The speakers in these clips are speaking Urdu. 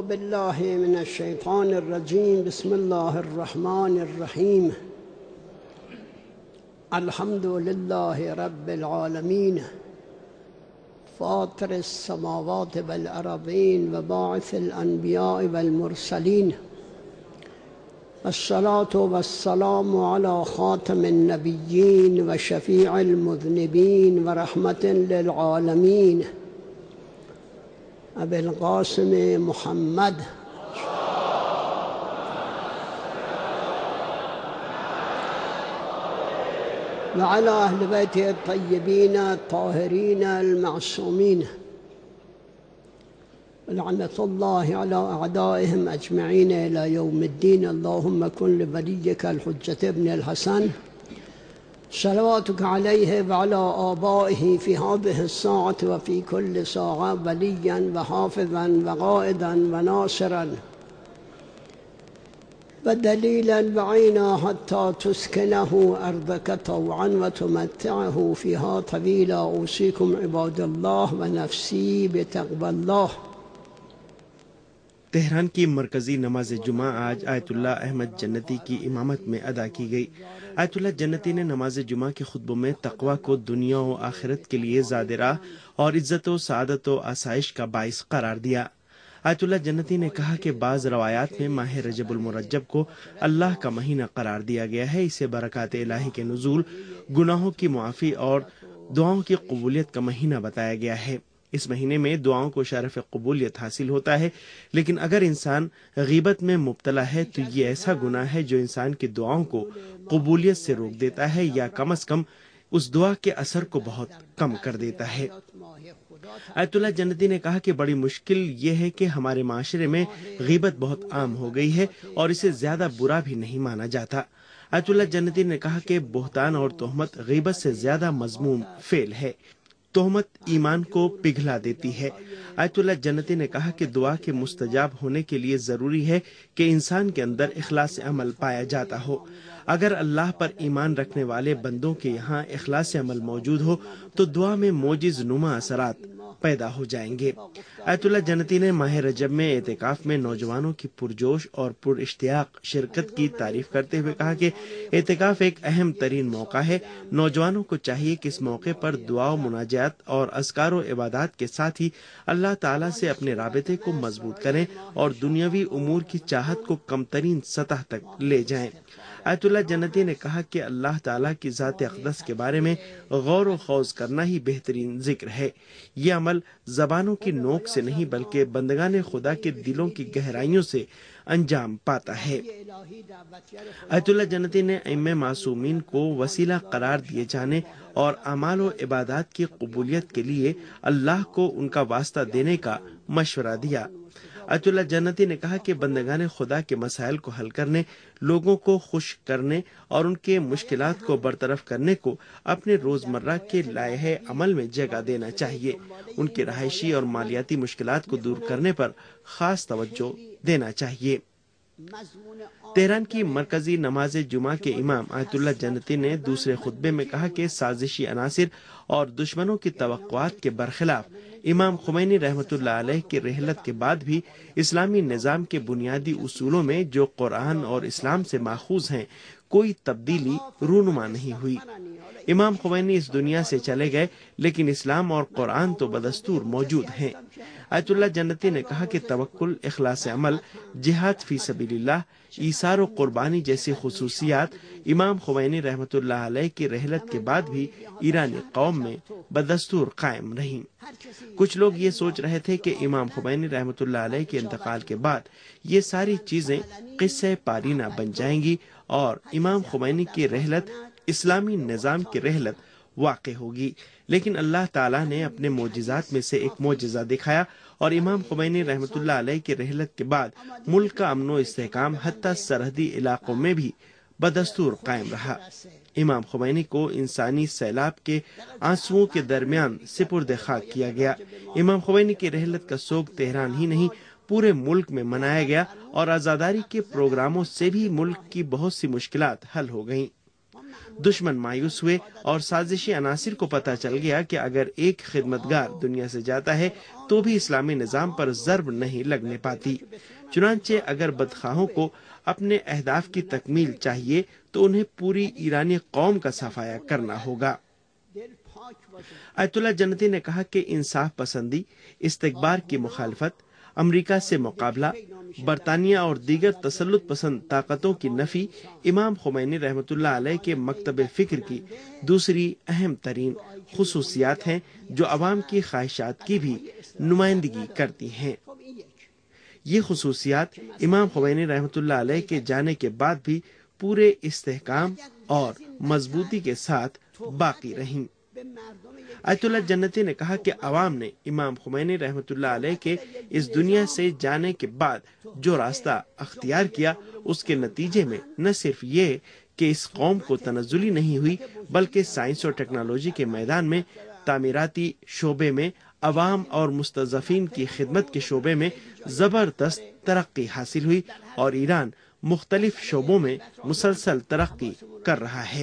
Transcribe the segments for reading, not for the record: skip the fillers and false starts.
بالله من الشيطان الرجيم. بسم الله الرحمن الرحيم. الحمد لله رب العالمين فاطر السماوات والأرضين وباعث الأنبياء والمرسلين، الصلاة والسلام على خاتم النبيين وشفيع المذنبين ورحمة للعالمين أبي القاسم محمد وعلى أهل بيته الطيبين الطاهرين المعصومين، لعنة الله على أعدائهم أجمعين إلى يوم الدين. اللهم كن لوليك الحجة ابن الحسن صلواتك عليه وعلى آبائه في هذه الساعة وفي كل ساعة وليا وحافظا وقائدا وناصرا ودليلا وعينا حتى تسكنه أرضك طوعا وتمتعه فيها طويلا. أوصيكم عباد الله ونفسي بتقوى الله. تہران کی مرکزی نماز جمعہ آج آیت اللہ احمد جنتی کی امامت میں ادا کی گئی۔ آیت اللہ جنتی نے نماز جمعہ کے خطبوں میں تقوی کو دنیا و آخرت کے لیے زاد راہ اور عزت و سعادت و آسائش کا باعث قرار دیا۔ آیت اللہ جنتی نے کہا کہ بعض روایات میں ماہ رجب المرجب کو اللہ کا مہینہ قرار دیا گیا ہے۔ اسے برکات الہی کے نزول، گناہوں کی معافی اور دعاؤں کی قبولیت کا مہینہ بتایا گیا ہے۔ اس مہینے میں دعاؤں کو شرف قبولیت حاصل ہوتا ہے، لیکن اگر انسان غیبت میں مبتلا ہے تو یہ ایسا گناہ ہے جو انسان کی دعاؤں کو قبولیت سے روک دیتا ہے یا کم از کم اس دعا کے اثر کو بہت کم کر دیتا ہے۔ آیت اللہ جنتی نے کہا کہ بڑی مشکل یہ ہے کہ ہمارے معاشرے میں غیبت بہت عام ہو گئی ہے اور اسے زیادہ برا بھی نہیں مانا جاتا۔ آیت اللہ جنتی نے کہا کہ بہتان اور تہمت غیبت سے زیادہ مذموم فعل ہے۔ تہمت ایمان کو پگھلا دیتی ہے۔ آیت اللہ جنتی نے کہا کہ دعا کے مستجاب ہونے کے لیے ضروری ہے کہ انسان کے اندر اخلاص عمل پایا جاتا ہو۔ اگر اللہ پر ایمان رکھنے والے بندوں کے یہاں اخلاص عمل موجود ہو تو دعا میں معجز نما اثرات پیدا ہو جائیں گے۔ آیت اللہ جنتی نے ماہ رجب میں اعتکاف میں نوجوانوں کی پرجوش اور پر اشتیاق شرکت کی تعریف کرتے ہوئے کہا کہ اعتکاف ایک اہم ترین موقع ہے۔ نوجوانوں کو چاہیے کہ اس موقع پر دعا و مناجات اور اذکار و عبادات کے ساتھ ہی اللہ تعالیٰ سے اپنے رابطے کو مضبوط کریں اور دنیاوی امور کی چاہت کو کم ترین سطح تک لے جائیں۔ آیت اللہ جنتی نے کہا کہ اللہ تعالیٰ کی ذات اقدس کے بارے میں غور و خوض کرنا ہی بہترین ذکر ہے۔ یہ عمل زبانوں کی نوک سے نہیں بلکہ بندگان خدا کے دلوں کی گہرائیوں سے انجام پاتا ہے۔ آیت اللہ جنتی نے ائمہ معصومین کو وسیلہ قرار دیے جانے اور اعمال و عبادات کی قبولیت کے لیے اللہ کو ان کا واسطہ دینے کا مشورہ دیا۔ آیت اللہ جنتی نے کہا کہ بندگان خدا کے مسائل کو حل کرنے، لوگوں کو خوش کرنے اور ان کے مشکلات کو برطرف کرنے کو اپنے روزمرہ کے لائحہ عمل میں جگہ دینا چاہیے۔ ان کی رہائشی اور مالیاتی مشکلات کو دور کرنے پر خاص توجہ دینا چاہیے۔ تہران کی مرکزی نماز جمعہ کے امام آیت اللہ جنتی نے دوسرے خطبے میں کہا کہ سازشی عناصر اور دشمنوں کی توقعات کے برخلاف امام خمینی رحمۃ اللہ علیہ کی رحلت کے بعد بھی اسلامی نظام کے بنیادی اصولوں میں جو قرآن اور اسلام سے ماخوذ ہیں کوئی تبدیلی رونما نہیں ہوئی۔ امام خمینی اس دنیا سے چلے گئے لیکن اسلام اور قرآن تو بدستور موجود ہیں۔ آیت اللہ جنتی نے کہا کہ توکل، اخلاص عمل، جہاد فی سبیل اللہ، ایثار و قربانی جیسی خصوصیات امام خمینی رحمۃ اللہ علیہ کی رحلت کے بعد بھی ایرانی قوم میں بدستور قائم رہیں۔ کچھ لوگ یہ سوچ رہے تھے کہ امام خمینی رحمۃ اللہ علیہ کے انتقال کے بعد یہ ساری چیزیں قصہ پارینہ بن جائیں گی اور امام خمینی کی رحلت اسلامی نظام کی رحلت واقع ہوگی، لیکن اللہ تعالیٰ نے اپنے معجزات میں سے ایک معجزہ دکھایا اور امام خمینی رحمۃ اللہ علیہ کی رحلت کے بعد ملک کا امن و استحکام حتیٰ سرحدی علاقوں میں بھی بدستور قائم رہا۔ امام خمینی کو انسانی سیلاب کے آنسوؤں کے درمیان سپرد خاک کیا گیا۔ امام خمینی کی رحلت کا سوگ تہران ہی نہیں پورے ملک میں منایا گیا اور آزاداری کے پروگراموں سے بھی ملک کی بہت سی مشکلات حل ہو گئیں۔ دشمن مایوس ہوئے اور سازشی عناصر کو پتہ چل گیا کہ اگر ایک خدمتگار دنیا سے جاتا ہے تو بھی اسلامی نظام پر ضرب نہیں لگنے پاتی۔ چنانچہ اگر بدخواہوں کو اپنے اہداف کی تکمیل چاہیے تو انہیں پوری ایرانی قوم کا صفایا کرنا ہوگا۔ آیت اللہ جنتی نے کہا کہ انصاف پسندی، استکبار کی مخالفت، امریکہ سے مقابلہ، برطانیہ اور دیگر تسلط پسند طاقتوں کی نفی امام خمینی رحمۃ اللہ علیہ کے مکتب فکر کی دوسری اہم ترین خصوصیات ہیں جو عوام کی خواہشات کی بھی نمائندگی کرتی ہیں۔ یہ خصوصیات امام خمینی رحمۃ اللہ علیہ کے جانے کے بعد بھی پورے استحکام اور مضبوطی کے ساتھ باقی رہیں۔ آیت اللہ جنتی نے کہا کہ عوام نے امام خمینی رحمۃ اللہ علیہ کے اس دنیا سے جانے کے بعد جو راستہ اختیار کیا اس کے نتیجے میں نہ صرف یہ کہ اس قوم کو تنزلی نہیں ہوئی بلکہ سائنس اور ٹیکنالوجی کے میدان میں، تعمیراتی شعبے میں، عوام اور مستضعفین کی خدمت کے شعبے میں زبردست ترقی حاصل ہوئی اور ایران مختلف شعبوں میں مسلسل ترقی کر رہا ہے۔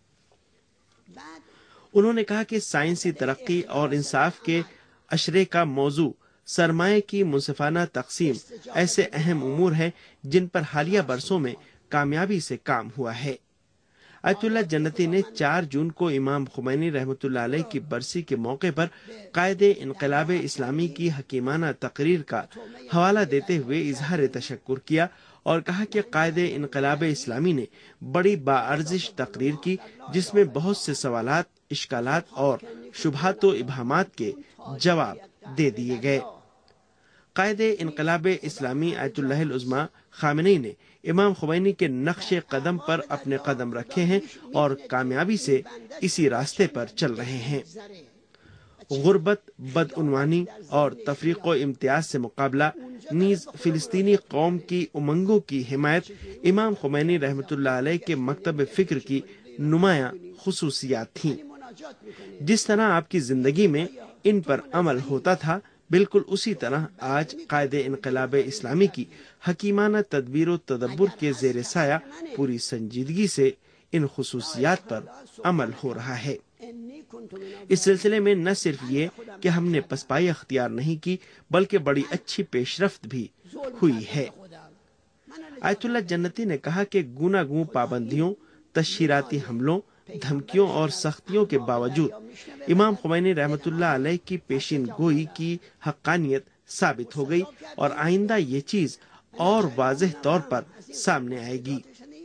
انہوں نے کہا کہ سائنسی ترقی اور انصاف کے اشرے کا موضوع سرمایہ کی منصفانہ تقسیم ایسے اہم امور ہیں جن پر حالیہ برسوں میں کامیابی سے کام ہوا ہے۔ آیت اللہ جنتی نے 4 جون کو امام خمینی رحمۃ اللہ علیہ کی برسی کے موقع پر قائد انقلاب اسلامی کی حکیمانہ تقریر کا حوالہ دیتے ہوئے اظہار تشکر کیا اور کہا کہ قائد انقلاب اسلامی نے بڑی باارزش تقریر کی جس میں بہت سے سوالات، اشکالات اور شبہات و ابہامات کے جواب دے دیے گئے۔ قائد انقلاب اسلامی آیت اللہ العظمیٰ خامنئی نے امام خمینی کے نقش قدم پر اپنے قدم رکھے ہیں اور کامیابی سے اسی راستے پر چل رہے ہیں۔ غربت، بدعنوانی اور تفریق و امتیاز سے مقابلہ، نیز فلسطینی قوم کی امنگوں کی حمایت امام خمینی رحمۃ اللہ علیہ کے مکتب فکر کی نمایاں خصوصیات تھیں۔ جس طرح آپ کی زندگی میں ان پر عمل ہوتا تھا، بالکل اسی طرح آج قائد انقلاب اسلامی کی حکیمانہ تدبیر و تدبر کے زیر سایہ پوری سنجیدگی سے ان خصوصیات پر عمل ہو رہا ہے۔ اس سلسلے میں نہ صرف یہ کہ ہم نے پسپائی اختیار نہیں کی بلکہ بڑی اچھی پیش رفت بھی ہوئی ہے۔ آیت اللہ جنتی نے کہا کہ گوناگون پابندیوں، تشہیراتی حملوں، دھمکیوں اور سختیوں کے باوجود امام خمینی رحمۃ اللہ علیہ کی پیشین گوئی کی حقانیت ثابت ہو گئی اور آئندہ یہ چیز اور واضح طور پر سامنے آئے گی۔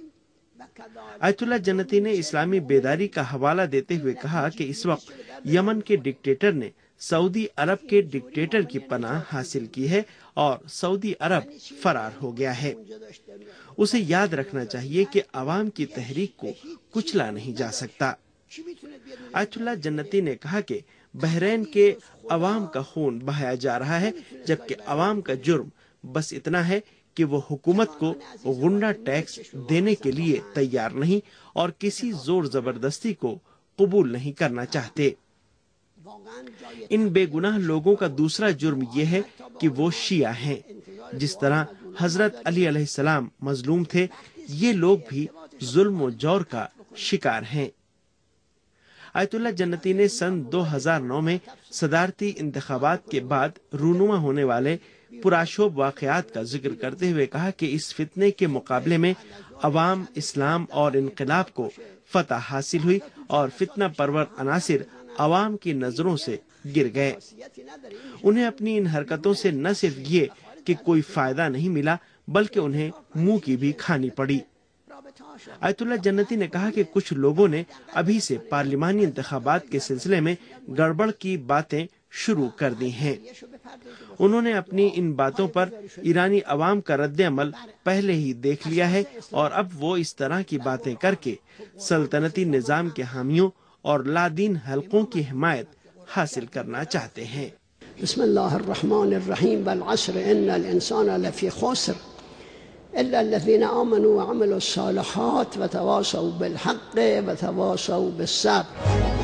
آیت اللہ جنتی نے اسلامی بیداری کا حوالہ دیتے ہوئے کہا کہ اس وقت یمن کے ڈکٹیٹر نے سعودی عرب کے ڈکٹیٹر کی پناہ حاصل کی ہے اور سعودی عرب فرار ہو گیا ہے۔ اسے یاد رکھنا چاہیے کہ عوام کی تحریک کو کچلا نہیں جا سکتا۔ آیت اللہ جنتی نے کہا کہ بحرین کے عوام کا خون بہایا جا رہا ہے جبکہ عوام کا جرم بس اتنا ہے کہ وہ حکومت کو غنڈہ ٹیکس دینے کے لیے تیار نہیں اور کسی زور زبردستی کو قبول نہیں کرنا چاہتے۔ ان بے گناہ لوگوں کا دوسرا جرم یہ ہے کہ وہ شیعہ ہیں۔ جس طرح حضرت علی علیہ السلام مظلوم تھے، یہ لوگ بھی ظلم و جور کا شکار ہیں۔ آیت اللہ جنتی نے سن 2009 میں صدارتی انتخابات کے بعد رونما ہونے والے پرآشوب واقعات کا ذکر کرتے ہوئے کہا کہ اس فتنے کے مقابلے میں عوام، اسلام اور انقلاب کو فتح حاصل ہوئی اور فتنہ پرور عناصر عوام کی نظروں سے گر گئے۔ انہیں اپنی ان حرکتوں سے نہ صرف یہ کہ کوئی فائدہ نہیں ملا بلکہ انہیں منہ کی بھی کھانی پڑی۔ آیت اللہ جنتی نے کہا کہ کچھ لوگوں نے ابھی سے پارلیمانی انتخابات کے سلسلے میں گڑبڑ کی باتیں شروع کر دی ہیں۔ انہوں نے اپنی ان باتوں پر ایرانی عوام کا رد عمل پہلے ہی دیکھ لیا ہے اور اب وہ اس طرح کی باتیں کر کے سلطنتی نظام کے حامیوں اور لادین حلقوں کی حمایت حاصل کرنا چاہتے ہیں۔ بسم اللہ الرحمن الرحیم والعصر ان الانسان لفی خسر الا الذين آمنوا وعملوا الصالحات وتواصوا بالحق وتواصوا بالصبر۔